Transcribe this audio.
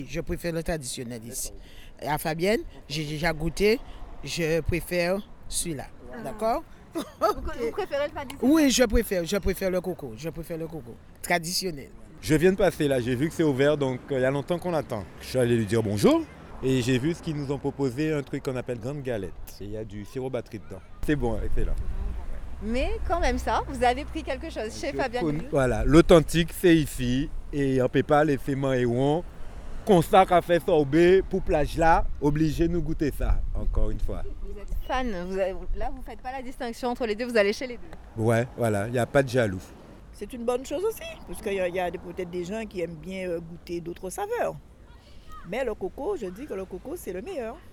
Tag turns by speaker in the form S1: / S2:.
S1: Je préfère le traditionnel ici. À Fabienne, j'ai déjà goûté, je préfère celui-là. D'accord?
S2: Vous préférez le traditionnel?
S1: Oui, je préfère le coco. Je préfère le coco traditionnel.
S3: Je viens de passer là, j'ai vu que c'est ouvert, donc il y a longtemps qu'on attend. Je suis allé lui dire bonjour et j'ai vu ce qu'ils nous ont proposé, un truc qu'on appelle grande galette. Et il y a du sirop batterie dedans. C'est bon, excellent.
S2: Mais quand même ça, vous avez pris quelque chose chez Fabien Grillo.
S3: Voilà, l'authentique c'est ici et on ne peut pas laisser manger. Constat qu'a fait sorbet pour plage là, obligé de nous goûter ça, encore une fois.
S2: Vous êtes fan, là vous ne faites pas la distinction entre les deux, vous allez chez les deux.
S3: Ouais, voilà, il n'y a pas de jaloux.
S4: C'est une bonne chose aussi, parce qu'il y a peut-être des gens qui aiment bien goûter d'autres saveurs. Mais le coco, je dis que le coco c'est le meilleur.